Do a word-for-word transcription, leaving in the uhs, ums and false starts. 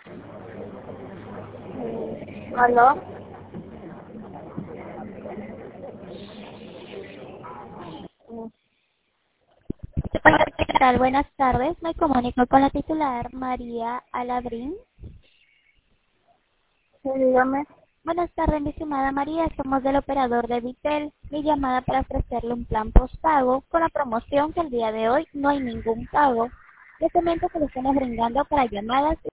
¿Aló? Hola, ¿qué tal? Buenas tardes. Me comunico con la titular María Alabrín. Sí, dígame. Buenas tardes, mi estimada María. Somos del operador de Vitel. Mi llamada para ofrecerle un plan postpago con la promoción que el día de hoy no hay ningún pago. Les comento que lo estamos brindando para llamadas